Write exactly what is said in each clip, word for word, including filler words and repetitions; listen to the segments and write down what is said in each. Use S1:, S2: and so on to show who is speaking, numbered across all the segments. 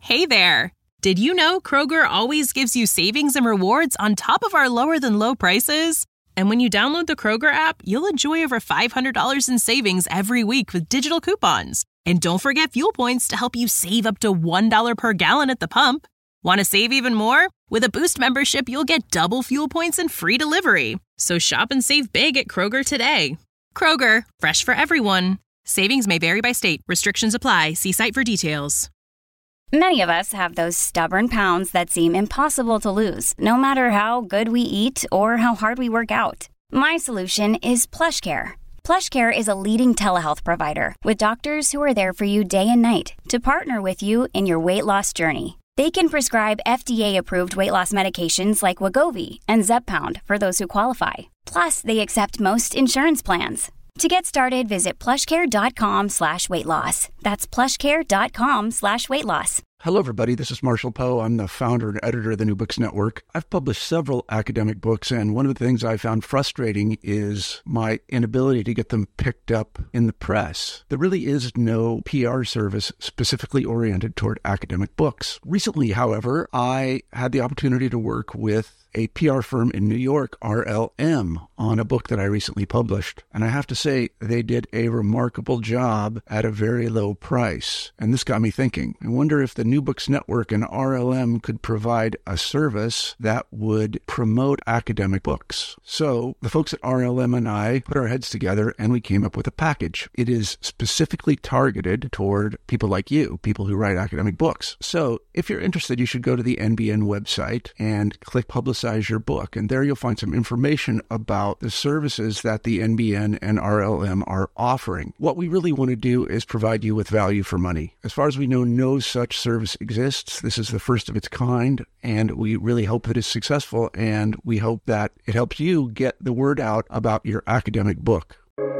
S1: Hey there! Did you know Kroger always gives you savings and rewards on top of our lower-than-low prices? And when you download the Kroger app, you'll enjoy over five hundred dollars in savings every week with digital coupons. And don't forget fuel points to help you save up to one dollar per gallon at the pump. Want to save even more? With a Boost membership, you'll get double fuel points and free delivery. So shop and save big at Kroger today. Kroger, fresh for everyone. Savings may vary by state. Restrictions apply. See site for details.
S2: Many of us have those stubborn pounds that seem impossible to lose, no matter how good we eat or how hard we work out. My solution is PlushCare. PlushCare is a leading telehealth provider with doctors who are there for you day and night to partner with you in your weight loss journey. They can prescribe F D A-approved weight loss medications like Wegovy and Zepbound for those who qualify. Plus, they accept most insurance plans. To get started, visit plushcare.com slash weight loss. That's plushcare.com slash weight loss.
S3: Hello, everybody. This is Marshall Poe. I'm the founder and editor of the New Books Network. I've published several academic books, and one of the things I found frustrating is my inability to get them picked up in the press. There really is no P R service specifically oriented toward academic books. Recently, however, I had the opportunity to work with a P R firm in New York, R L M, on a book that I recently published. And I have to say, they did a remarkable job at a very low price. And this got me thinking. I wonder if the New Books Network and R L M could provide a service that would promote academic books. So the folks at R L M and I put our heads together and we came up with a package. It is specifically targeted toward people like you, people who write academic books. So if you're interested, you should go to the N B N website and click Publicize Your Book. And there you'll find some information about the services that the N B N and R L M are offering. What we really want to do is provide you with value for money. As far as we know, no such service exists. This is the first of its kind, and we really hope that it's successful, and we hope that it helps you get the word out about your academic book.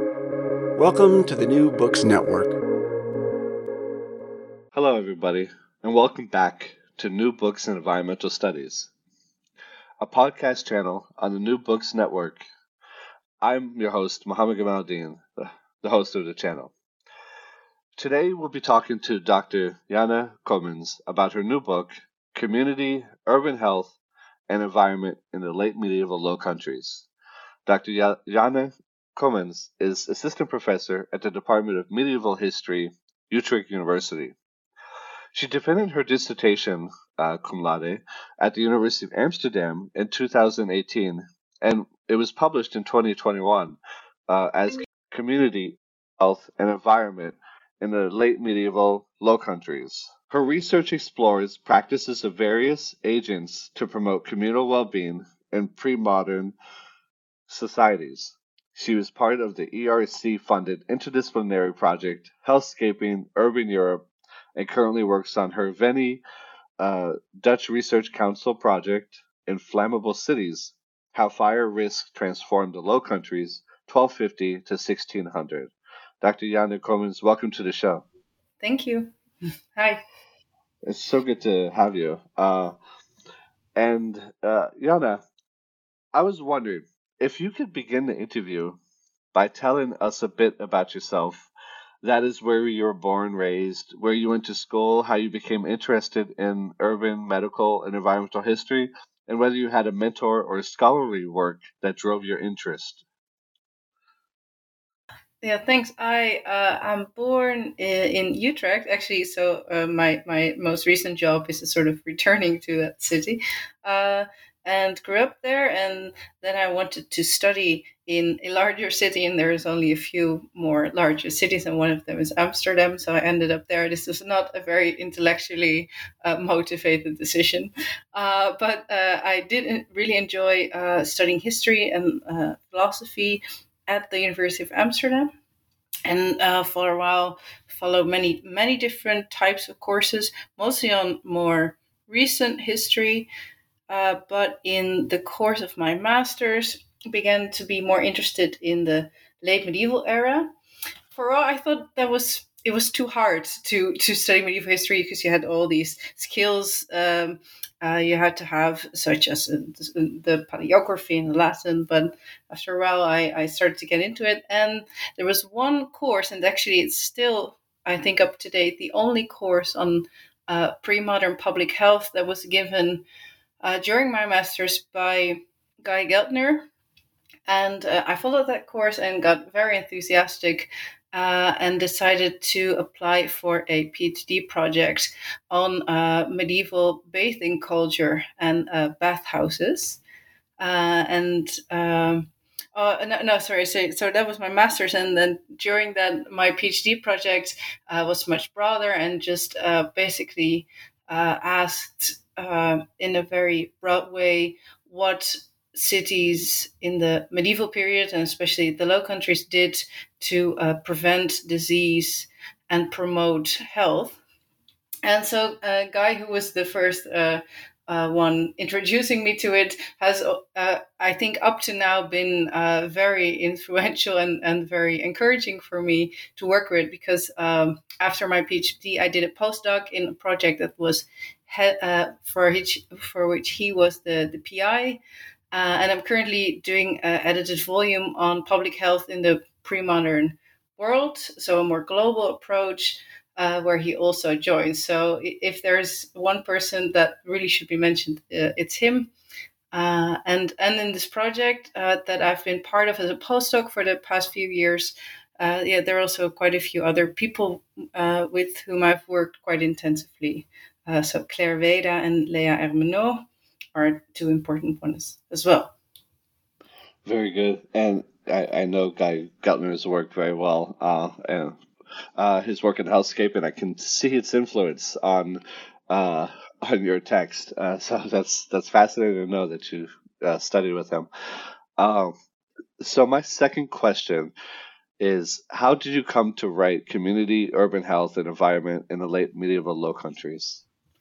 S3: Welcome to the New Books Network.
S4: Hello, everybody, and welcome back to New Books in Environmental Studies, a podcast channel on the New Books Network. I'm your host, Mohammed Gamaldeen, the, the host of the channel. Today, we'll be talking to Doctor Jana Comins about her new book, Community, Urban Health, and Environment in the Late Medieval Low Countries. Doctor Jana Comins is assistant professor at the Department of Medieval History, Utrecht University. She defended her dissertation, uh, cum laude, at the University of Amsterdam in two thousand eighteen, and it was published in twenty twenty-one uh, as Community, Health, and Environment in the Late Medieval Low Countries. Her research explores practices of various agents to promote communal well-being in pre-modern societies. She was part of the E R C-funded interdisciplinary project Healthscaping Urban Europe and currently works on her Veni uh, Dutch Research Council project, Inflammable Cities, How Fire Risk Transformed the Low Countries, twelve fifty to sixteen hundred. Doctor Jana Comins, welcome to the show.
S5: Thank you. Hi.
S4: It's so good to have you. Uh, and uh, Jana, I was wondering if you could begin the interview by telling us a bit about yourself. That is where you were born, raised, where you went to school, how you became interested in urban, medical, and environmental history, and whether you had a mentor or scholarly work that drove your interest.
S5: Yeah, thanks. I uh, I'm born in, in Utrecht, actually. So uh, my my most recent job is sort of returning to that city, uh, and grew up there. And then I wanted to study in a larger city, and there's only a few more larger cities, and one of them is Amsterdam. So I ended up there. This was not a very intellectually uh, motivated decision, uh, but uh, I did really enjoy uh, studying history and uh, philosophy at the University of Amsterdam, and uh, for a while followed many, many different types of courses, mostly on more recent history. Uh, but in the course of my master's, began to be more interested in the late medieval era. For a while, I thought that was it was too hard to to study medieval history because you had all these skills um, uh, you had to have, such as uh, the paleography and the Latin. But after a while, I, I started to get into it, and there was one course, and actually it's still, I think, up to date, the only course on uh, pre-modern public health that was given uh, during my master's by Guy Geltner. And uh, I followed that course and got very enthusiastic uh, and decided to apply for a PhD project on uh, medieval bathing culture and uh, bathhouses. Uh, and um, oh, no, no, sorry. So, so that was my master's. And then during that, my PhD project uh, was much broader and just uh, basically uh, asked uh, in a very broad way what cities in the medieval period, and especially the Low Countries, did to uh, prevent disease and promote health. And so a uh, guy who was the first uh, uh, one introducing me to it has, uh, I think, up to now been uh, very influential and, and very encouraging for me to work with, because um, after my PhD, I did a postdoc in a project that was he- uh, for, which, for which he was the, the P I. Uh, and I'm currently doing an edited volume on public health in the pre-modern world, so a more global approach, uh, where he also joins. So if there's one person that really should be mentioned, uh, it's him. Uh, and, and in this project uh, that I've been part of as a postdoc for the past few years, uh, yeah, there are also quite a few other people uh, with whom I've worked quite intensively. Uh, so Claire Veda and Léa Hermenot are two important ones as well.
S4: Very good. And I, I know Guy Geltner's work very well, uh, and uh, his work in Hellscape, and I can see its influence on uh, on your text. Uh, so that's that's fascinating to know that you uh, studied with him. Um, so my second question is, how did you come to write community, urban health, and environment in the late medieval Low Countries?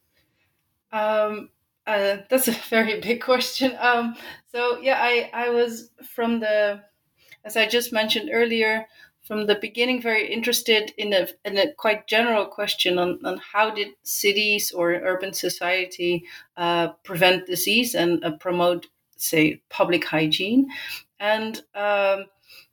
S5: Um, Uh, that's a very big question. Um, so yeah, I, I was from the, as I just mentioned earlier, from the beginning very interested in a, in a quite general question on, on how did cities or urban society uh, prevent disease and uh, promote, say, public hygiene. And um,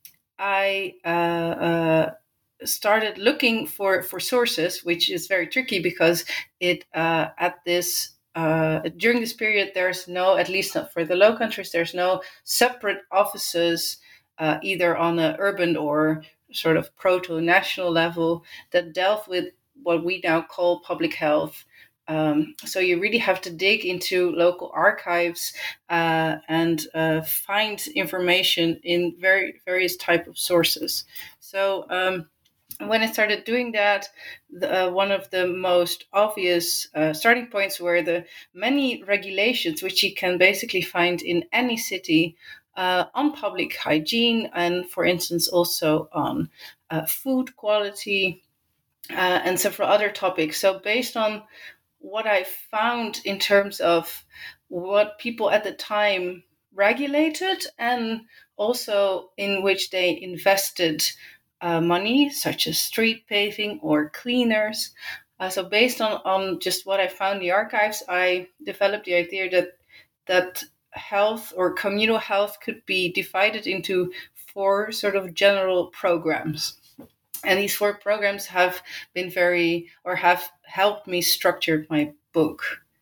S5: I uh, uh, started looking for, for sources, which is very tricky because it uh, at this Uh, during this period, there's no, at least not for the Low Countries, there's no separate offices, uh, either on an urban or sort of proto-national level, that dealt with what we now call public health. Um, so you really have to dig into local archives uh, and uh, find information in very various type of sources. So um, when I started doing that, the, uh, one of the most obvious uh, starting points were the many regulations which you can basically find in any city uh, on public hygiene and, for instance, also on uh, food quality uh, and several other topics. So based on what I found in terms of what people at the time regulated and also in which they invested Uh, money, such as street paving or cleaners. Uh, so based on, on just what I found in the archives, I developed the idea that that health or communal health could be divided into four sort of general programs. And these four programs have been very, or have helped me structure my book.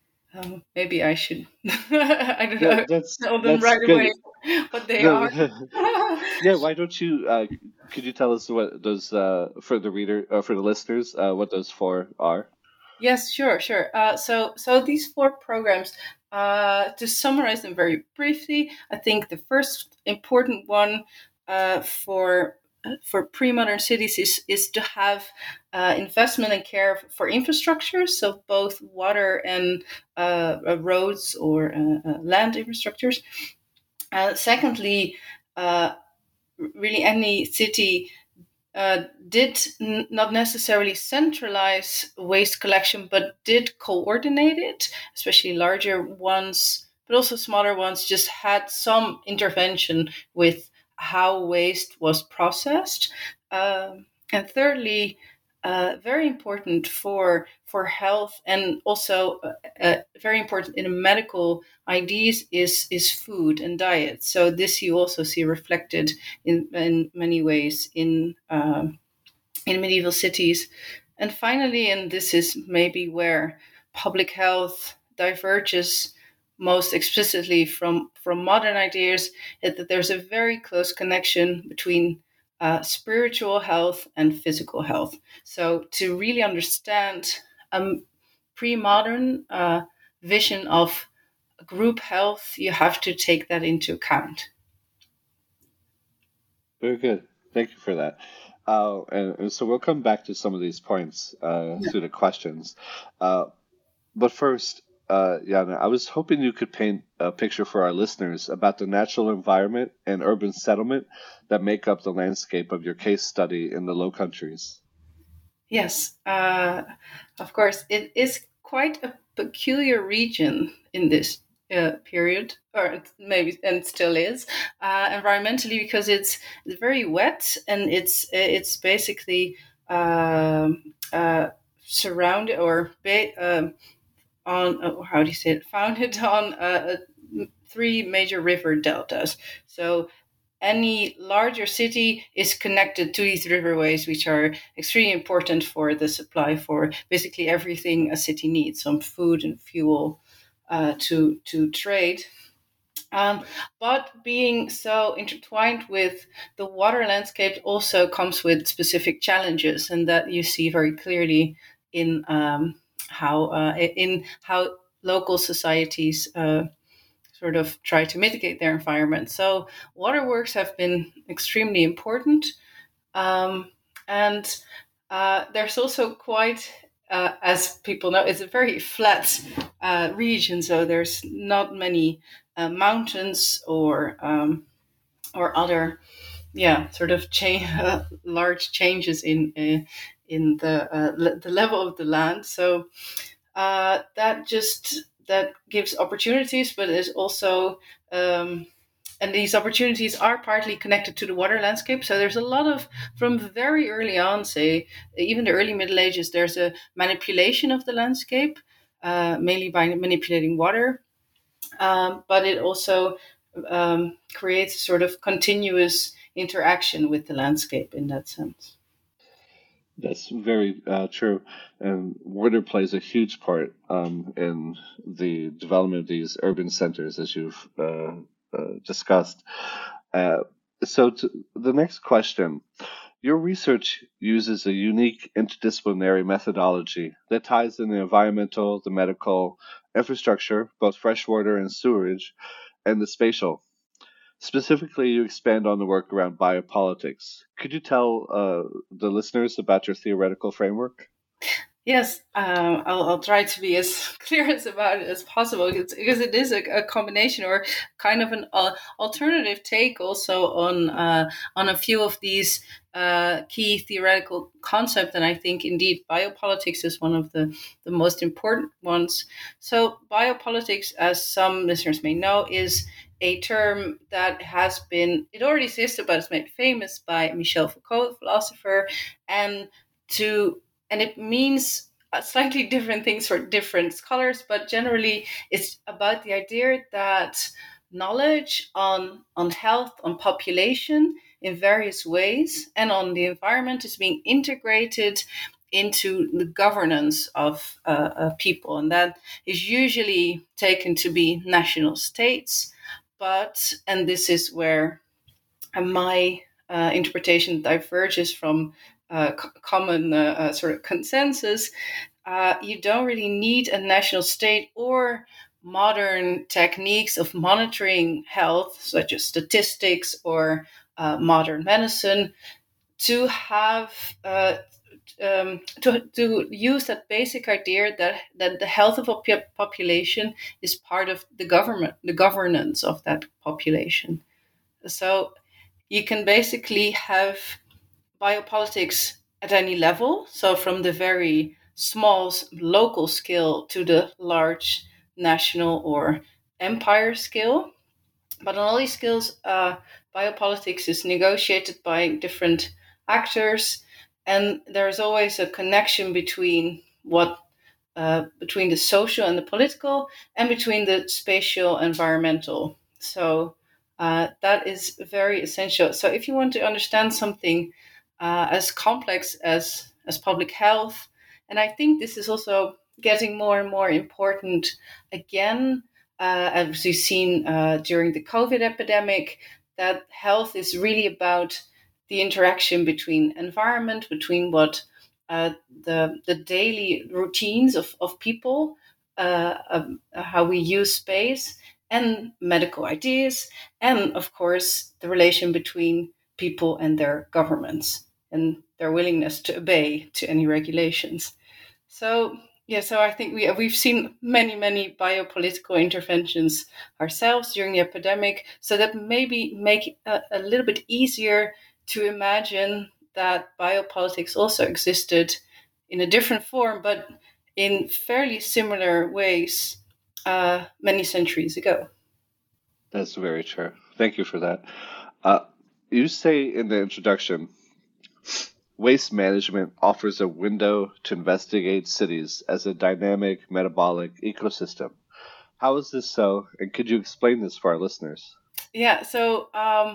S5: Um, maybe I should, I don't know,
S4: Yeah, that's,
S5: tell them
S4: that's
S5: right
S4: good.
S5: away what they
S4: No,
S5: are.
S4: yeah, why don't you, uh, could you tell us what those, uh, for the reader, uh, for the listeners, uh, what those four are?
S5: Yes, sure, sure. Uh, so, so these four programs, uh, to summarize them very briefly, I think the first important one uh, for for pre-modern cities is is to have uh, investment and care for infrastructure, so both water and uh, roads or uh, uh, land infrastructures. Uh, secondly, uh, really any city Uh, did n- not necessarily centralize waste collection, but did coordinate it, especially larger ones, but also smaller ones, just had some intervention with how waste was processed. Um, and thirdly, uh, very important for for health and also uh, uh, very important in medical ideas is is food and diet. So this you also see reflected in, in many ways in um, in medieval cities. and finally, and this is maybe where public health diverges most explicitly from, from modern ideas, is that there's a very close connection between uh, spiritual health and physical health. So to really understand a pre-modern uh, vision of group health, you have to take that into account.
S4: Very good. Thank you for that. Uh, and, and so we'll come back to some of these points uh,
S5: Yeah.
S4: through the questions. Uh, but first, uh, Jana, I was hoping you could paint a picture for our listeners about the natural environment and urban settlement that make up the landscape of your case study in the Low Countries.
S5: Yes, uh, of course. It is quite a peculiar region in this uh, period, or it maybe and still is, uh, environmentally, because it's very wet and it's it's basically um, uh, surrounded or ba- um, on uh, how do you say it? Founded on uh, uh, three major river deltas. So any larger city is connected to these riverways, which are extremely important for the supply for basically everything a city needs, some food and fuel uh, to to trade. Um, but being so intertwined with the water landscape also comes with specific challenges, and that you see very clearly in um, how uh, in how local societies Uh, sort of try to mitigate their environment. So waterworks have been extremely important. Um, and uh, there's also quite, uh, as people know, it's a very flat uh, region. So there's not many uh, mountains or um, or other, yeah, sort of cha- uh, large changes in uh, in the uh, le- the level of the land. So uh, that just that gives opportunities, but is also um, and these opportunities are partly connected to the water landscape. So there's a lot of, from very early on, say even the early Middle Ages, there's a manipulation of the landscape, uh, mainly by manipulating water, um, but it also um, creates a sort of continuous interaction with the landscape in that sense.
S4: That's very uh, true. And water plays a huge part um, in the development of these urban centers, as you've uh, uh, discussed. Uh, so, to the next question. Your research uses a unique interdisciplinary methodology that ties in the environmental, the medical, infrastructure, both freshwater and sewerage, and the spatial. Specifically, you expand on the work around biopolitics. Could you tell uh, the listeners about your theoretical framework?
S5: Yes, um, I'll, I'll try to be as clear as about it as possible, because, because it is a, a combination or kind of an uh, alternative take also on uh, on a few of these uh, key theoretical concepts, and I think indeed biopolitics is one of the, the most important ones. So biopolitics, as some listeners may know, is a term that has been, it already existed, but it's made famous by Michel Foucault, philosopher, and to and it means slightly different things for different scholars, but generally it's about the idea that knowledge on, on health, on population in various ways, and on the environment is being integrated into the governance of uh, uh, people. And that is usually taken to be national states. But, and this is where my uh, interpretation diverges from uh, c- common uh, uh, sort of consensus, uh, you don't really need a national state or modern techniques of monitoring health, such as statistics or uh, modern medicine, to have uh, um, to, to use that basic idea that, that the health of a p- population is part of the government, the governance of that population. So you can basically have biopolitics at any level. So from the very small local scale to the large national or empire scale. But on all these scales, uh, biopolitics is negotiated by different actors, and there's always a connection between what uh, between the social and the political, and between the spatial environmental. So uh, that is very essential. So if you want to understand something uh, as complex as as public health, and I think this is also getting more and more important again, uh, as we've seen uh, during the COVID epidemic, that health is really about the interaction between environment, between what uh, the the daily routines of, of people, uh, um, how we use space, and medical ideas, and of course the relation between people and their governments and their willingness to obey to any regulations. So yeah, so I think we we've seen many many biopolitical interventions ourselves during the epidemic, so that maybe make it a, a little bit easier to imagine that biopolitics also existed in a different form, but in fairly similar ways uh, many centuries ago.
S4: That's very true. Thank you for that. Uh, you say in the introduction, waste management offers a window to investigate cities as a dynamic metabolic ecosystem. How is this so? And could you explain this for our listeners?
S5: Yeah, so um,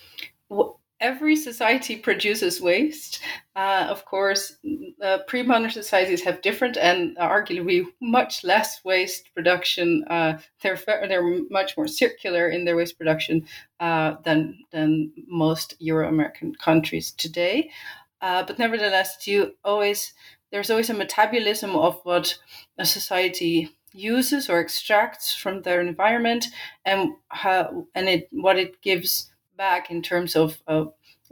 S5: w- every society produces waste. Uh, of course, uh, pre-modern societies have different and arguably much less waste production. Uh, they're they're much more circular in their waste production uh, than than most Euro-American countries today. Uh, but nevertheless, you always there's always a metabolism of what a society uses or extracts from their environment, and how and it what it gives back in terms of uh,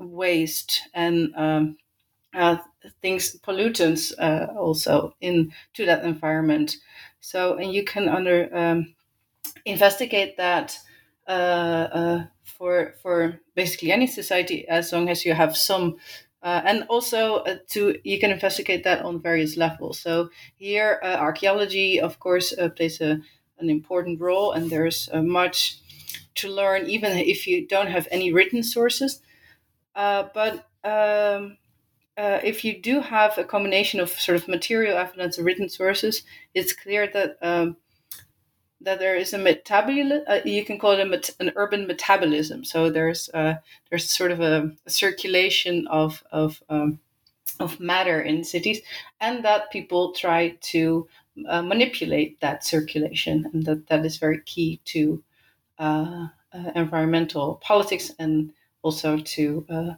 S5: waste and um, uh, things, pollutants uh, also into that environment. So, and you can under um, investigate that uh, uh, for for basically any society, as long as you have some. Uh, and also uh, to you can investigate that on various levels. So here, uh, archaeology, of course, uh, plays a, an important role, and there's uh, much to learn, even if you don't have any written sources. Uh, but um, uh, if you do have a combination of sort of material evidence and written sources, it's clear that um, that there is a metabolism. Uh, you can call it a met- an urban metabolism. So there's uh, there's sort of a, a circulation of of um, of matter in cities, and that people try to uh, manipulate that circulation, and that that is very key to uh, uh, environmental politics and also to uh,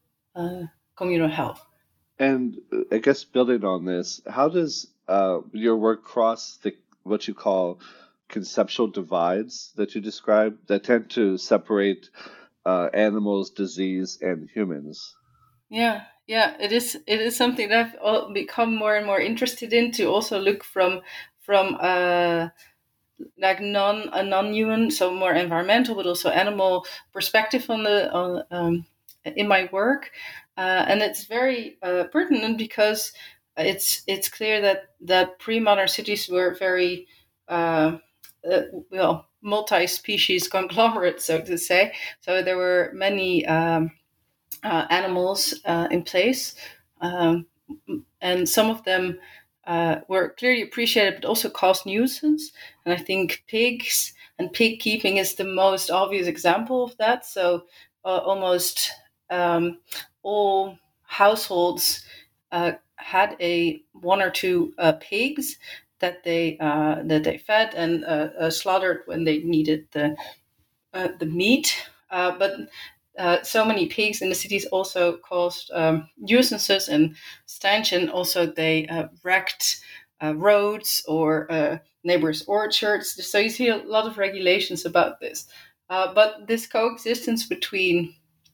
S5: uh, communal health.
S4: And uh, I guess building on this, how does uh, your work cross the what you call conceptual divides that you describe that tend to separate uh, animals, disease, and humans?
S5: Yeah, yeah, it is. It is something that I've al- become more and more interested in, to also look from from uh, like non a non-human, so more environmental, but also animal perspective on the on um, in my work, uh, and it's very uh, pertinent because it's it's clear that that pre-modern cities were very uh, uh, well multi-species conglomerates, so to say. So there were many um, uh, animals uh, in place, um, and some of them uh, were clearly appreciated, but also caused nuisance. And I think pigs and pig keeping is the most obvious example of that. So uh, almost um, all households uh, had a one or two uh, pigs that they uh, that they fed and uh, uh, slaughtered when they needed the uh, the meat. Uh, but uh, so many pigs in the cities also caused um, nuisances and stench, and also they uh, wrecked uh, roads or uh, neighbors' orchards. So you see a lot of regulations about this. Uh, but this coexistence between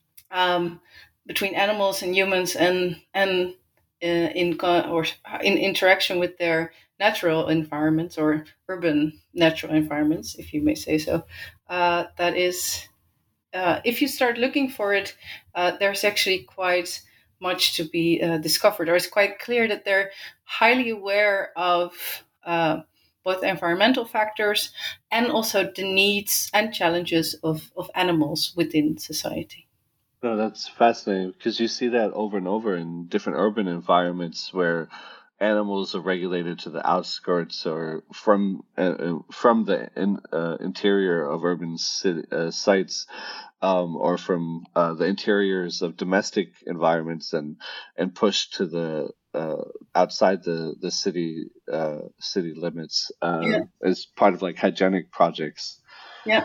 S5: um, between animals and humans, and and uh, in co- or in interaction with their natural environments, or urban natural environments, if you may say so, uh, that is. Uh, if you start looking for it, uh, there's actually quite much to be uh, discovered, or it's quite clear that they're highly aware of uh, both environmental factors and also the needs and challenges of, of animals within society.
S4: No, that's fascinating because you see that over and over in different urban environments where animals are regulated to the outskirts or from uh, from the in, uh, interior of urban city, uh, sites, um, or from uh, the interiors of domestic environments, and and pushed to the uh, outside the the city uh, city limits uh,
S5: Yeah.
S4: as part of like hygienic projects.
S5: Yeah.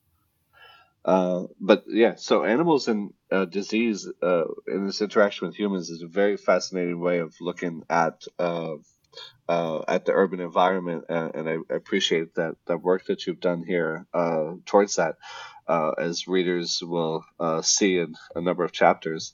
S4: Uh, but yeah, so animals and uh, disease uh, in this interaction with humans is a very fascinating way of looking at uh, uh, at the urban environment, and, and I, I appreciate that that work that you've done here uh, towards that, uh, as readers will uh, see in a number of chapters.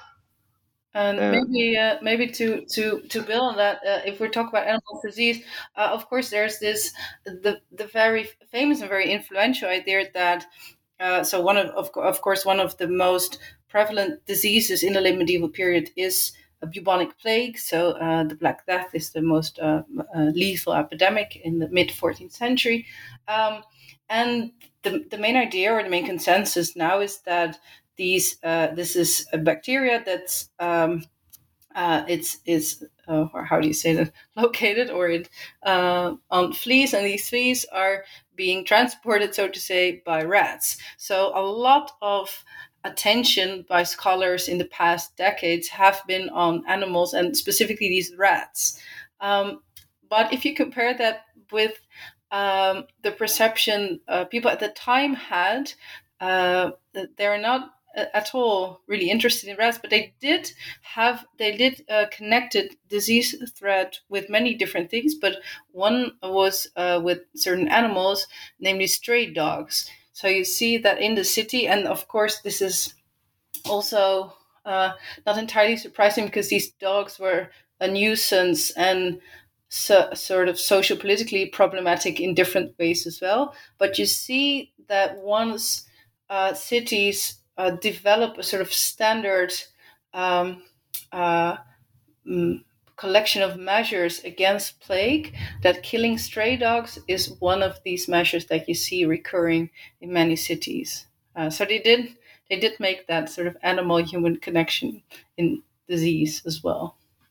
S5: And
S4: And
S5: maybe, uh, maybe to to to build on that, uh, if we talk about animal disease, uh, of course, there's this the the very famous and very influential idea that uh, so one of, of of course one of the most prevalent diseases in the late medieval period is a bubonic plague. So uh, the Black Death is the most uh, uh, lethal epidemic in the mid fourteenth century, um, and the the main idea or the main consensus now is that these uh, this is a bacteria that's um, uh, it's is uh, or how do you say that, located or it uh, on fleas, and these fleas are being transported, so to say, by rats. So a lot of attention by scholars in the past decades have been on animals and specifically these rats. Um, but if you compare that with um, the perception uh, people at the time had, uh, they're not at all really interested in rats, but they did have they did uh, connected disease threat with many different things. But one was uh, with certain animals, namely stray dogs. So you see that in the city, and of course this is also uh, not entirely surprising because these dogs were a nuisance and so, sort of social politically problematic in different ways as well. But you see that once uh, cities uh, develop a sort of standard um, uh, mm, collection of measures against plague, that killing stray dogs is one of these measures that you see recurring in many cities. Uh, so they did they did make that sort of animal-human connection in disease as well.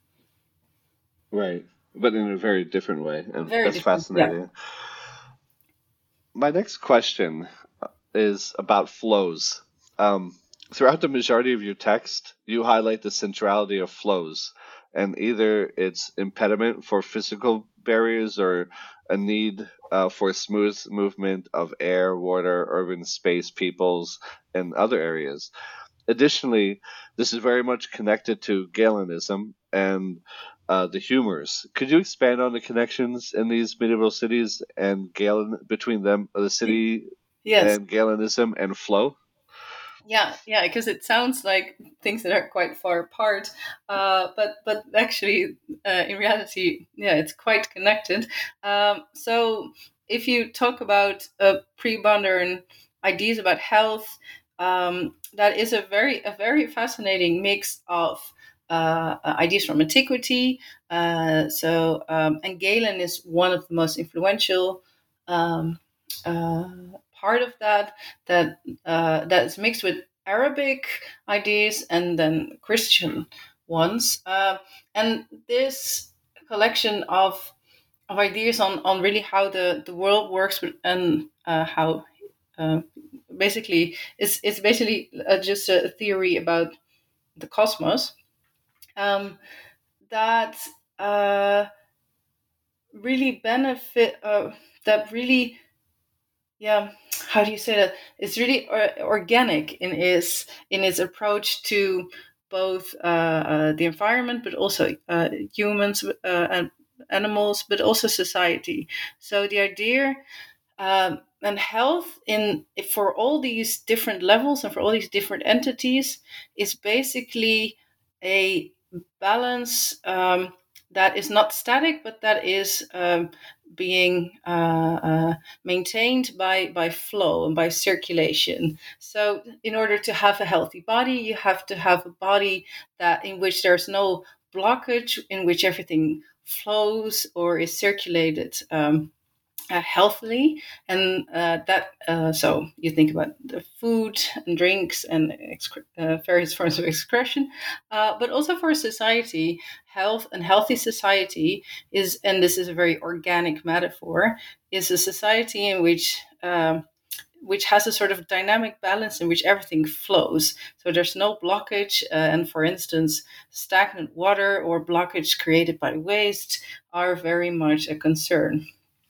S4: right, but in a very different way, and
S5: Very
S4: that's
S5: different, yeah.
S4: fascinating. My next question is about flows. Um, throughout the majority of your text, you highlight the centrality of flows, and either its impediment for physical barriers or a need uh, for smooth movement of air, water, urban space, peoples, and other areas. Additionally, this is very much connected to Galenism and uh, the humors. Could you expand on the connections in these medieval cities and Galen between them, the city
S5: Yes.
S4: and Galenism and flow?
S5: Yeah, yeah, because it sounds like things that are quite far apart, uh, but but actually, uh, in reality, yeah, it's quite connected. Um, so if you talk about uh, pre-modern ideas about health, um, that is a very a very fascinating mix of uh, ideas from antiquity. Uh, so um, and Galen is one of the most influential. Um, uh, part of that that uh, that is mixed with Arabic ideas and then Christian ones, uh, and this collection of of ideas on, on really how the, the world works with, and uh, how uh, basically it's it's basically uh, just a theory about the cosmos um, that uh, really benefit uh, that really yeah how do you say that it's really or- organic in its in its approach to both uh, uh, the environment but also uh, humans uh, and animals but also society. So the idea um, and health in for all these different levels and for all these different entities is basically a balance um, that is not static but that is um, being uh, uh, maintained by by flow and by circulation. So in order to have a healthy body you have to have a body that in which there's no blockage, in which everything flows or is circulated um, uh, healthily, and uh, that uh, so you think about the food and drinks and excre- uh, various forms of excretion, uh, but also for society, health and healthy society is, and this is a very organic metaphor, is a society in which um, which has a sort of dynamic balance in which everything flows. So there's no blockage, uh, and for instance, stagnant water or blockage created by waste are very much a concern.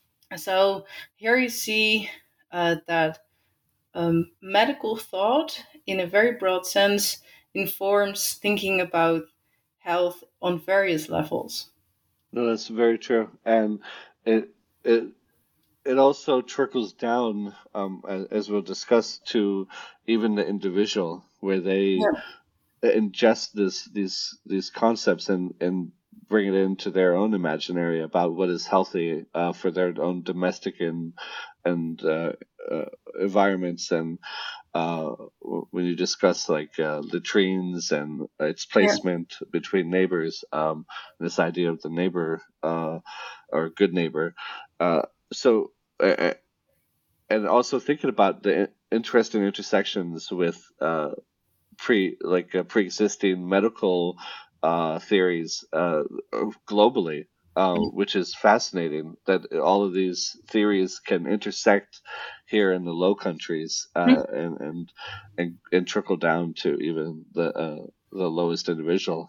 S5: So here you see uh, that um, medical thought, in a very broad sense, informs thinking about health on various levels.
S4: No, that's very true, and it it it also trickles down, um, as, as we'll discuss, to even the individual, where they
S5: Yeah.
S4: ingest this these these concepts and and bring it into their own imaginary about what is healthy uh, for their own domestic and and uh, uh, environments. And uh, w- when you discuss like uh, latrines and its
S5: Yeah.
S4: placement between neighbors, um, this idea of the neighbor uh, or good neighbor. Uh, so uh, and also thinking about the in- interesting intersections with uh, pre like uh, pre-existing medical uh, theories uh, globally, uh, which is fascinating that all of these theories can intersect here in the Low Countries uh, and, and and and trickle down to even the uh, the lowest individual.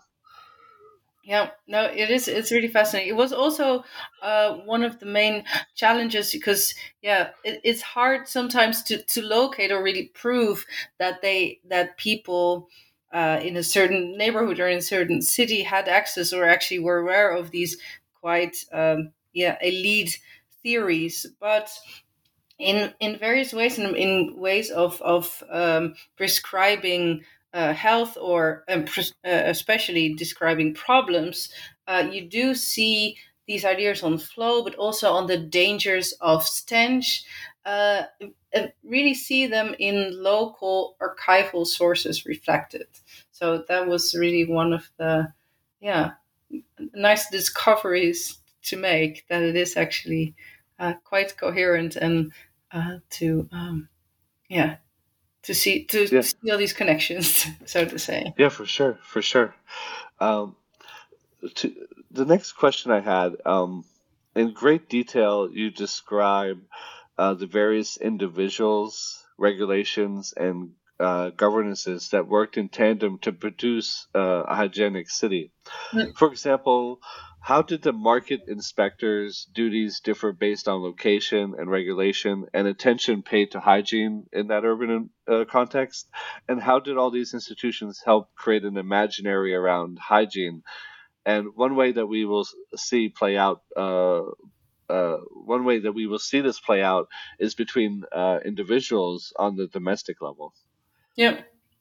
S5: Yeah, no, it is. It's really fascinating. It was also uh, one of the main challenges because, yeah, it, it's hard sometimes to, to locate or really prove that they that people uh, in a certain neighborhood or in a certain city had access or actually were aware of these quite um, yeah elite theories, but in in various ways, in, in ways of of um, prescribing uh, health or um, pres- uh, especially describing problems, uh, you do see these ideas on flow, but also on the dangers of stench. Uh, uh, really see them in local archival sources reflected. So that was really one of the yeah nice discoveries to make, that it is actually uh, quite coherent and uh, to um, yeah to see to
S4: Yeah,
S5: see all these connections, so to say.
S4: yeah, for sure, for sure. Um, to, the next question I had, um, in great detail, you describe uh, the various individuals, regulations, and uh, governances that worked in tandem to produce uh, a hygienic city.
S5: Mm.
S4: For example, how did the market inspectors' duties differ based on location and regulation and attention paid to hygiene in that urban uh, context? And how did all these institutions help create an imaginary around hygiene? And one way that we will see play out, uh, uh, one way that we will see this play out is between uh, individuals on the domestic level.
S5: Yeah,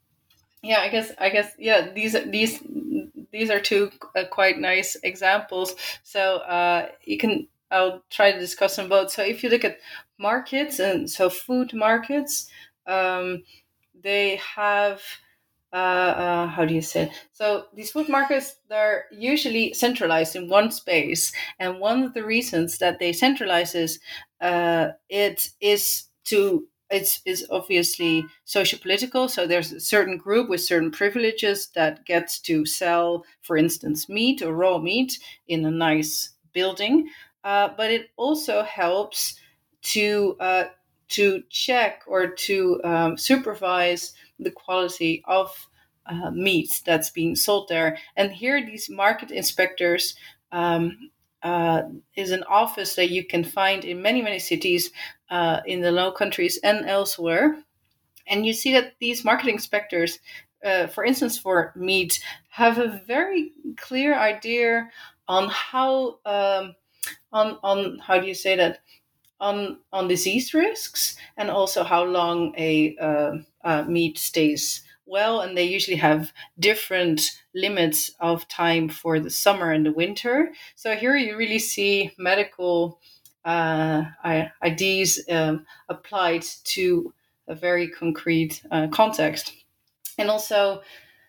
S5: yeah. I guess I guess yeah. These these these are two uh, quite nice examples. So uh, you can. I'll try to discuss them both. So if you look at markets, and so food markets, um, they have uh, uh, how do you say it? So these food markets, they're usually centralized in one space, and one of the reasons that they centralize is uh, it is to it's is obviously socio-political. So there's a certain group with certain privileges that gets to sell, for instance, meat or raw meat in a nice building, uh, but it also helps to uh, to check or to um, supervise the quality of uh, meat that's being sold there. And here, these market inspectors um, uh, is an office that you can find in many, many cities uh, in the Low Countries and elsewhere. And you see that these market inspectors, uh, for instance, for meat, have a very clear idea on how um, on on how do you say that on on disease risks, and also how long a uh, uh, meat stays well. And they usually have different limits of time for the summer and the winter. So here you really see medical uh, ideas um, applied to a very concrete uh, context. And also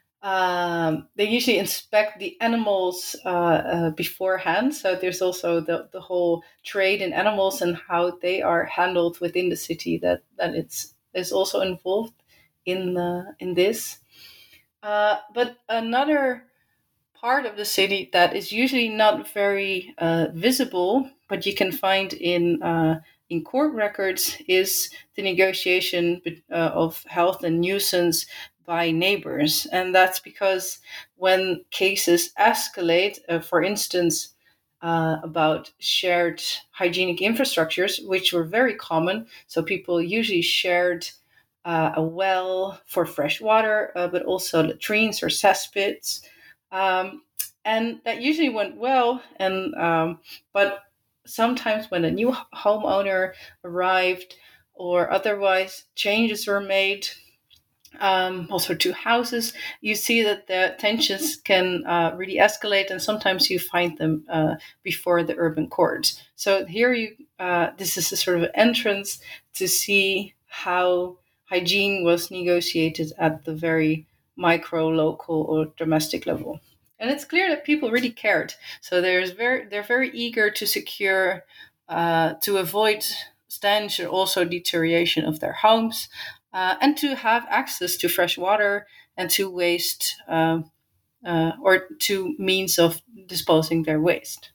S5: um, they usually inspect the animals uh, uh, beforehand. So there's also the, the whole trade in animals and how they are handled within the city that, that it's is also involved in the, in this. Uh, but another part of the city that is usually not very uh, visible, but you can find in uh, in court records is the negotiation uh, of health and nuisance by neighbors. And that's because when cases escalate, uh, for instance, uh, about shared hygienic infrastructures, which were very common, so people usually shared uh, a well for fresh water, uh, but also latrines or cesspits. Um, and that usually went well, and um, but sometimes when a new homeowner arrived or otherwise changes were made, um, also to houses, you see that the tensions can uh, really escalate, and sometimes you find them uh, before the urban courts. So here you, uh, this is a sort of entrance to see how hygiene was negotiated at the very micro, local, or domestic level. And it's clear that people really cared. So there's very, they're very eager to secure, uh, to avoid stench or also deterioration of their homes, uh, and to have access to fresh water and to waste, uh, uh, or to means of disposing their waste.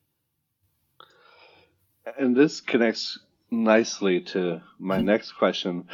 S4: And this connects nicely to my next question.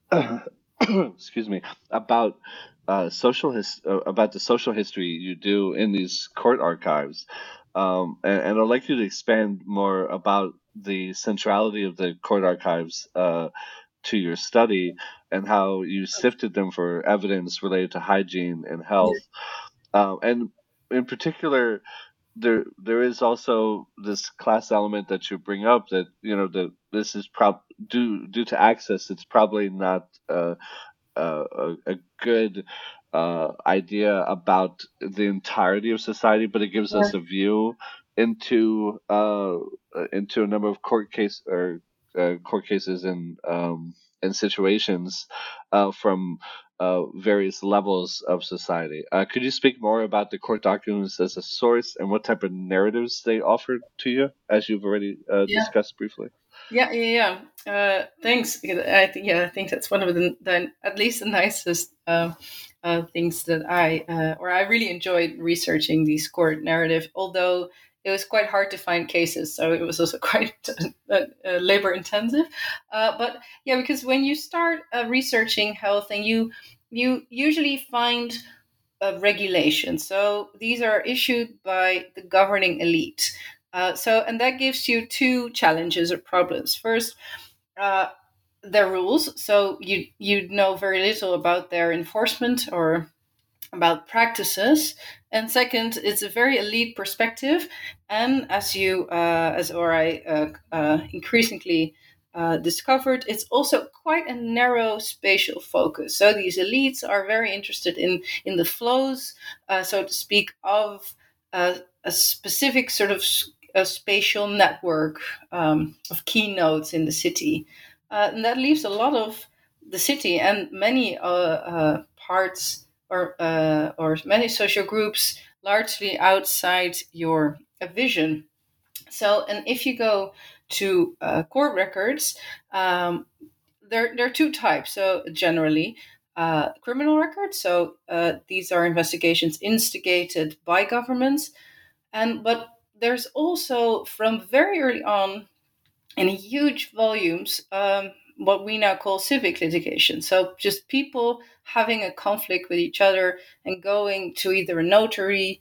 S4: Excuse me, about uh, social his- uh, about the social history you do in these court archives, um, and, and I'd like you to expand more about the centrality of the court archives uh, to your study and how you sifted them for evidence related to hygiene and health, um, and in particular. There, there is also this class element that you bring up that you know that this is prob due due to access. It's probably not uh, uh, a, a good uh, idea about the entirety of society, but it gives us a view into uh, into a number of court case or uh, court cases and um, and situations uh, from uh, various levels of society. Uh, could you speak more about the court documents as a source and what type of narratives they offered to you, as you've already uh,
S5: Yeah.
S4: discussed briefly?
S5: Yeah, yeah, yeah. Uh, thanks. I think, yeah, I think that's one of the, the at least the nicest uh, uh, things that I, uh, or I really enjoyed researching these court narrative. Although it was quite hard to find cases, so it was also quite uh, uh, labor intensive. Uh, but yeah, because when you start uh, researching health, and you you usually find uh, regulations. So these are issued by the governing elite. Uh, so, and that gives you two challenges or problems. First, uh, their rules. So you you know very little about their enforcement or about practices. And second, it's a very elite perspective. And as you, uh, as or I uh, uh, increasingly uh, discovered, it's also quite a narrow spatial focus. So these elites are very interested in in the flows, uh, so to speak, of uh, a specific sort of a spatial network um, of key nodes in the city. Uh, and that leaves a lot of the city and many uh, uh, parts or uh, or many social groups largely outside your uh, vision. So, and if you go to uh, court records, um, there there are two types. So generally, uh, criminal records. So uh, these are investigations instigated by governments, and but there's also from very early on, in huge volumes, um, what we now call civic litigation. So just people having a conflict with each other and going to either a notary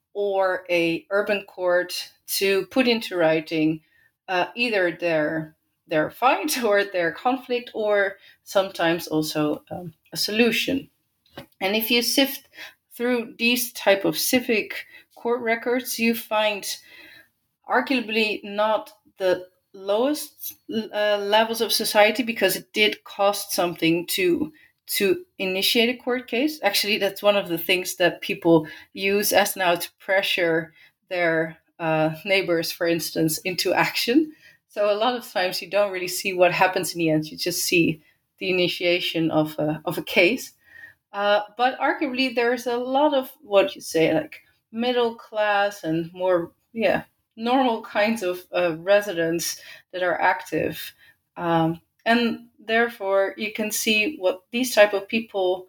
S5: or a urban court to put into writing uh, either their their fight or their conflict, or sometimes also um, a solution. And if you sift through these type of civic court records, you find arguably not the lowest uh, levels of society, because it did cost something to to initiate a court case. Actually, that's one of the things that people use as now to pressure their uh, neighbors, for instance, into action. So a lot of times you don't really see what happens in the end. You just see the initiation of a, of a case. Uh, but arguably, there's a lot of what you say, like middle class and more, yeah, normal kinds of uh, residents that are active, um, and therefore you can see what these type of people,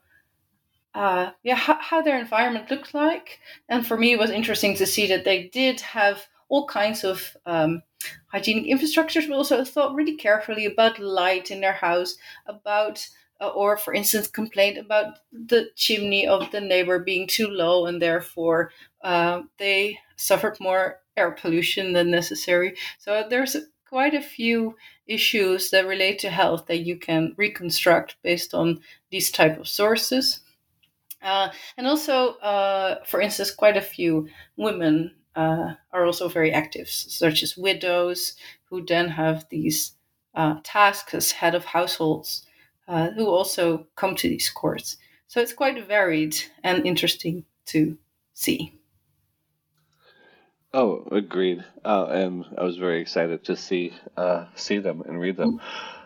S5: uh, yeah, how, how their environment looked like. And for me, it was interesting to see that they did have all kinds of um, hygienic infrastructures, but also thought really carefully about light in their house, about uh, or for instance complained about the chimney of the neighbor being too low, and therefore uh, they suffered more air pollution than necessary. So there's quite a few issues that relate to health that you can reconstruct based on these type of sources. Uh, and also, uh, for instance, quite a few women uh, are also very active, such as widows, who then have these uh, tasks as head of households, uh, who also come to these courts. So it's quite varied and interesting to see.
S4: Oh, agreed. Uh, and I was very excited to see uh, see them and read them.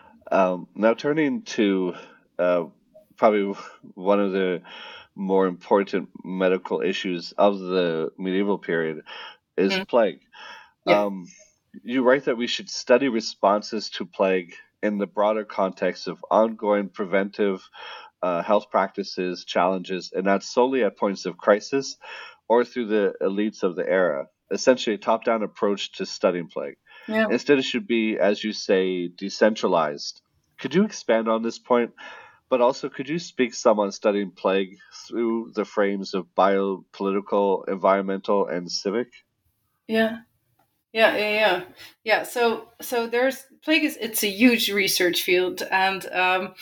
S4: Um, now, turning to uh, probably one of the more important medical issues of the medieval period is
S5: Mm.
S4: plague.
S5: Yeah.
S4: Um, you write that we should study responses to plague in the broader context of ongoing preventive uh, health practices, challenges, and not solely at points of crisis or through the elites of the era. Essentially, a top-down approach to studying plague.
S5: Yeah.
S4: Instead, it should be, as you say, decentralized. Could you expand on this point? But also, could you speak some on studying plague through the frames of biopolitical, environmental, and civic?
S5: Yeah. Yeah, yeah, yeah, yeah. So, so there's plague is it's a huge research field, and um,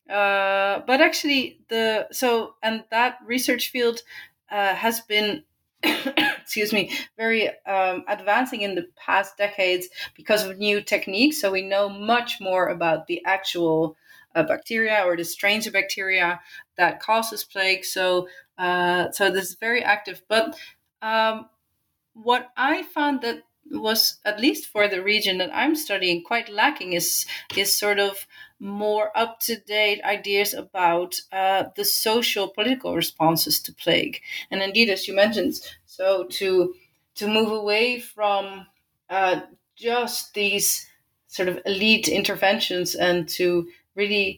S5: uh, but actually the so and that research field uh, has been, excuse me, very um, advancing in the past decades because of new techniques. So we know much more about the actual uh, bacteria or the strains of bacteria that causes plague. So, uh, so this is very active, but. Um, what I found that was, at least for the region that I'm studying, quite lacking is is sort of more up to date ideas about uh, the social political responses to plague. And indeed, as you mentioned, so to to move away from uh, just these sort of elite interventions and to really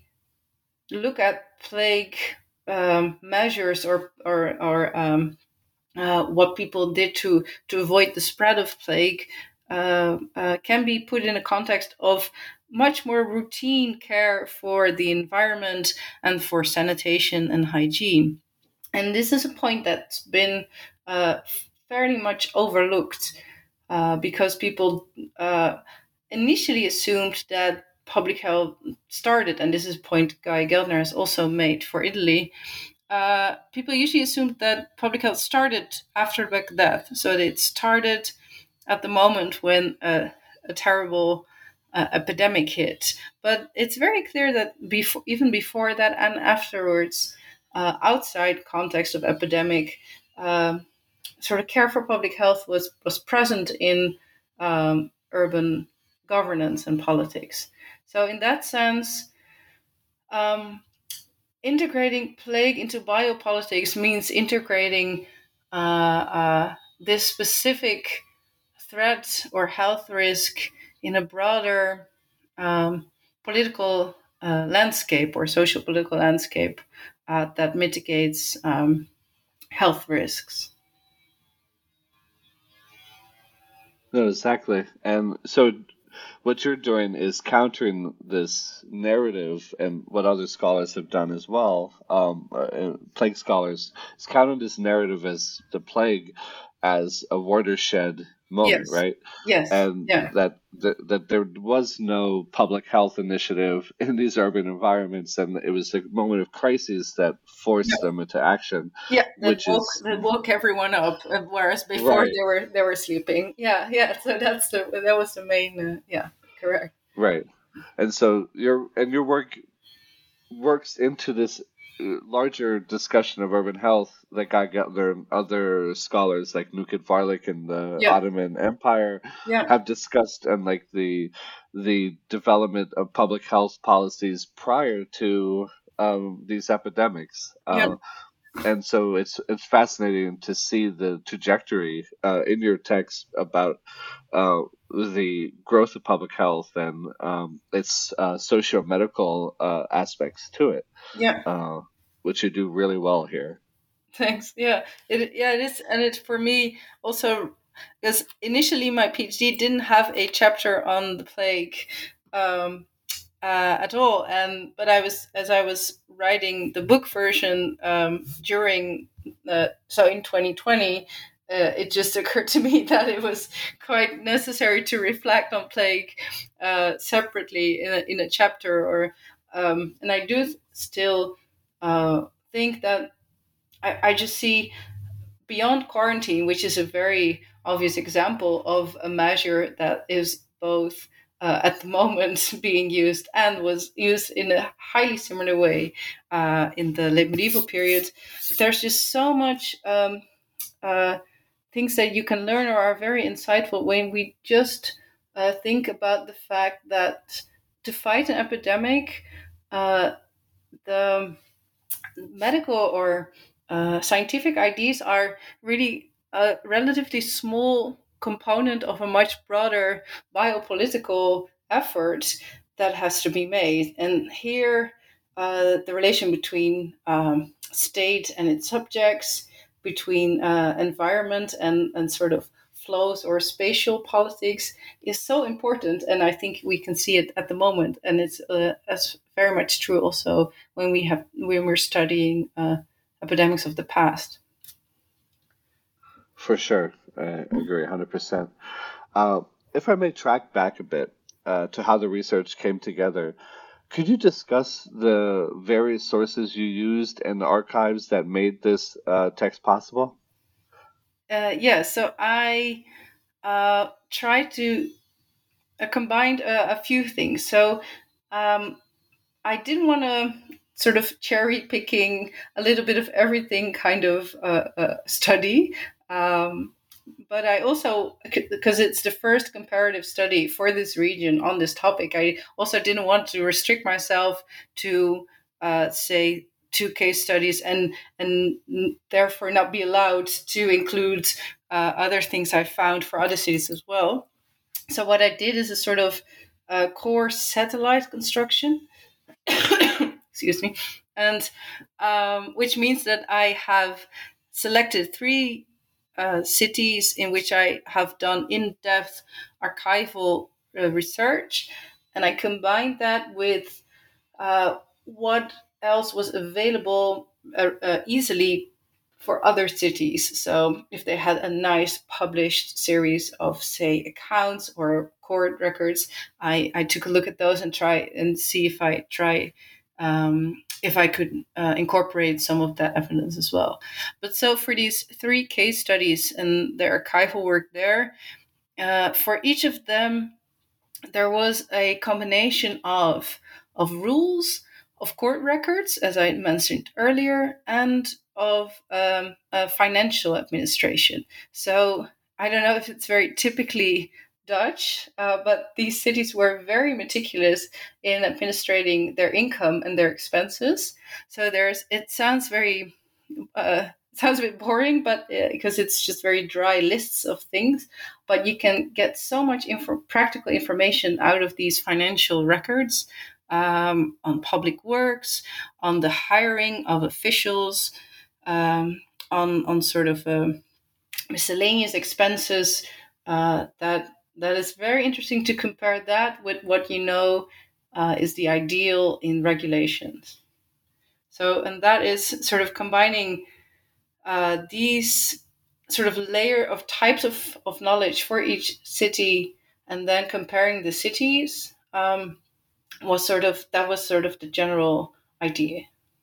S5: look at plague um, measures or or or um, uh, what people did to to avoid the spread of plague uh, uh, can be put in a context of much more routine care for the environment and for sanitation and hygiene. And this is a point that's been uh, fairly much overlooked uh, because people uh, initially assumed that public health started, and this is a point Guy Geldner has also made for Italy, uh, people usually assumed that public health started after Black Death. So it started at the moment when a, a terrible uh, epidemic hit. But it's very clear that before, even before that and afterwards, uh, outside context of epidemic, uh, sort of care for public health was, was present in um, urban governance and politics. So in that sense, um, integrating plague into biopolitics means integrating uh, uh, this specific threat or health risk in a broader um, political uh, landscape or social political landscape uh, that mitigates um, health risks.
S4: No, exactly. And so what you're doing is countering this narrative, and what other scholars have done as well, um, uh, plague scholars, is countering this narrative as the plague as a watershed moment,
S5: Yes.
S4: right?
S5: Yes.
S4: And
S5: Yeah.
S4: that, that that there was no public health initiative in these urban environments, and it was a moment of crisis that forced
S5: Yeah.
S4: them into action.
S5: Yeah, that
S4: Which
S5: woke
S4: is-
S5: that woke everyone up, uh, whereas before
S4: Right.
S5: they were they were sleeping. Yeah, yeah. So that's the that was the main. Uh, yeah, correct.
S4: Right. And so your and your work works into this uh, larger discussion of urban health that Guy Geldner and other scholars like Nukit Varlik and the
S5: Yeah.
S4: Ottoman Empire
S5: Yeah.
S4: have discussed, and like the the development of public health policies prior to um, these epidemics.
S5: Yeah.
S4: Uh, and so it's it's fascinating to see the trajectory uh, in your text about uh, the growth of public health and um, its uh, socio-medical uh, aspects to it,
S5: Yeah.
S4: uh, which you do really well here.
S5: Thanks. Yeah. It yeah it is, and it's for me also because initially my PhD didn't have a chapter on the plague um, uh, at all, and but I was as I was writing the book version um, during uh, so in twenty twenty. Uh, it just occurred to me that it was quite necessary to reflect on plague uh, separately in a, in a chapter, or um, and I do th- still uh, think that I, I just see beyond quarantine, which is a very obvious example of a measure that is both uh, at the moment being used and was used in a highly similar way uh, in the late medieval period. There's just so much um, uh, things that you can learn or are very insightful when we just uh, think about the fact that to fight an epidemic, uh, the medical or uh, scientific ideas are really a relatively small component of a much broader biopolitical effort that has to be made. And here, uh, the relation between um, state and its subjects, between uh, environment and, and sort of flows or spatial politics is so important, and I think we can see it at the moment, and it's uh, as very much true also when we have when we're studying uh, epidemics of the past.
S4: For sure, I agree one hundred percent. Uh, if I may track back a bit uh, to how the research came together, could you discuss the various sources you used and the archives that made this uh, text possible?
S5: Uh, yeah, so I uh, tried to uh, combine a, a few things. So um, I didn't want to sort of cherry picking a little bit of everything kind of uh, uh, study. Um, but I also, because it's the first comparative study for this region on this topic, I also didn't want to restrict myself to, uh, say, two case studies and and therefore not be allowed to include uh, other things I found for other cities as well. So what I did is a sort of uh, core satellite construction. Excuse me, and um, which means that I have selected three uh, cities in which I have done in-depth archival uh, research, and I combined that with uh, what else was available uh, uh, easily for other cities. So if they had a nice published series of, say, accounts or court records, I, I took a look at those and try and see if I try um, if I could uh, incorporate some of that evidence as well. But so for these three case studies and the archival work there, uh, for each of them, there was a combination of of rules, of court records, as I mentioned earlier, and of um, uh, financial administration. So I don't know if it's very typically Dutch, uh, but these cities were very meticulous in administrating their income and their expenses. So there's, it sounds very, uh, sounds a bit boring, but uh, because it's just very dry lists of things, but you can get so much info, practical information out of these financial records um, on public works, on the hiring of officials, um, on on sort of uh, miscellaneous expenses. Uh, that that is very interesting to compare that with what you know uh, is the ideal in regulations. So, and that is sort of combining uh, these sort of layer of types of, of knowledge for each city, and then comparing the cities um, was sort of that was sort of the general idea.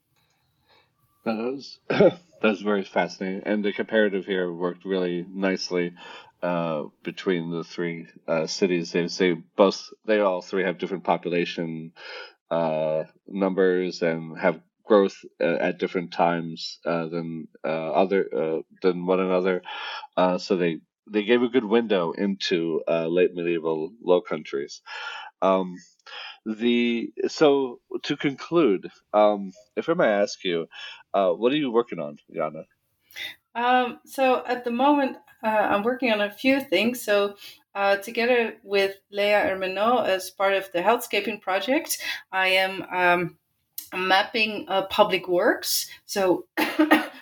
S4: That was that's very fascinating, and the comparative here worked really nicely uh, between the three uh, cities. They say both they all three have different population uh, numbers and have growth uh, at different times uh, than uh, other uh, than one another. Uh, so they they gave a good window into uh, late medieval Low Countries. Um, the so to conclude, um, if I may ask you, uh, what are you working on, Jana?
S5: Um, so at the moment, uh, I'm working on a few things. So uh, together with Léa Hermenot as part of the Healthscaping project, I am um, mapping uh, public works. So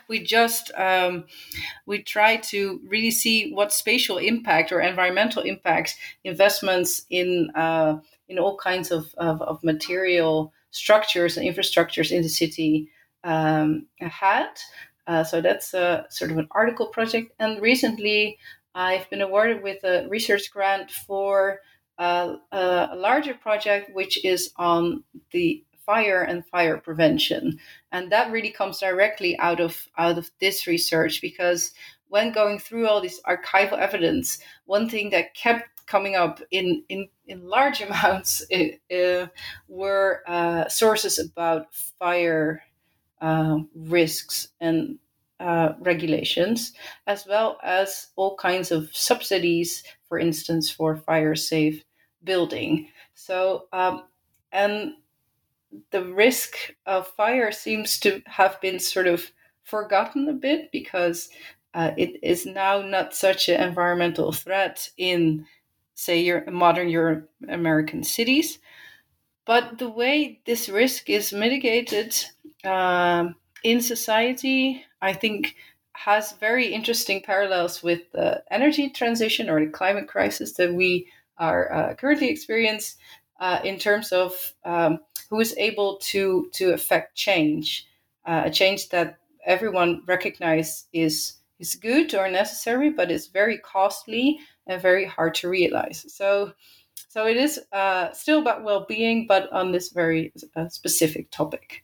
S5: we just um, we try to really see what spatial impact or environmental impact investments in uh, in all kinds of, of, of material structures and infrastructures in the city um, had. Uh, so that's a sort of an article project. And recently, I've been awarded with a research grant for uh, a larger project, which is on the fire and fire prevention. And that really comes directly out of out of this research, because when going through all this archival evidence, one thing that kept coming up in, in, in large amounts uh, were uh, sources about fire uh, risks and uh, regulations, as well as all kinds of subsidies, for instance, for fire-safe building. So, um, and the risk of fire seems to have been sort of forgotten a bit, because uh, it is now not such an environmental threat in, say, your modern Europe, American cities. But the way this risk is mitigated um, in society, I think, has very interesting parallels with the energy transition or the climate crisis that we are uh, currently experiencing uh, in terms of um, who is able to to affect change, uh, a change that everyone recognizes is is good or necessary, but it's very costly and very hard to realize. So, so it is uh, still about well-being, but on this very uh, specific topic.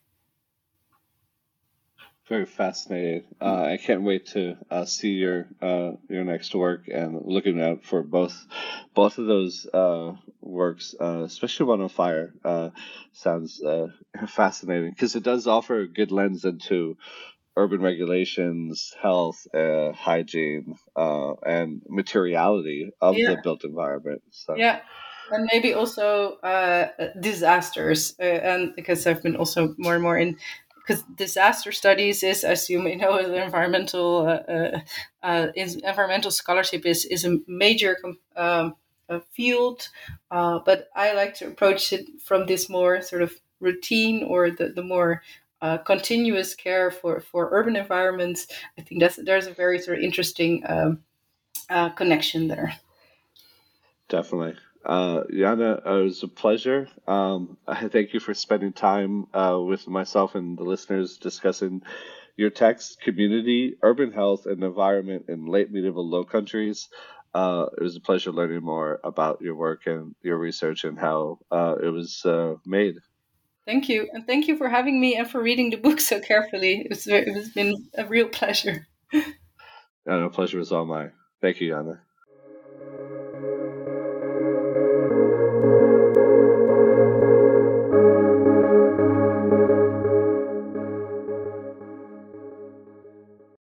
S4: Very fascinating. Uh, I can't wait to uh, see your uh, your next work, and looking out for both both of those uh, works, uh, especially one on fire. Uh, sounds uh, fascinating, because it does offer a good lens into urban regulations, health, uh, hygiene, uh, and materiality of
S5: Yeah.
S4: the built environment. So.
S5: Yeah. And maybe also uh, disasters, uh, and because I've been also more and more in, because disaster studies is, as you may know, the environmental uh, uh, uh, is, environmental scholarship is is a major um, uh, field, uh, but I like to approach it from this more sort of routine, or the the more uh, continuous care for, for urban environments. I think that's there's a very sort of interesting um, uh, connection there.
S4: Definitely. Uh, Jana, uh, it was a pleasure. Um, I thank you for spending time uh, with myself and the listeners discussing your text, Community, Urban Health, and Environment in Late Medieval Low Countries. Uh, it was a pleasure learning more about your work and your research and how uh, it was uh, made.
S5: Thank you. And thank you for having me and for reading the book so carefully. It's, it has been a real pleasure.
S4: And a pleasure was all mine. Thank you, Jana.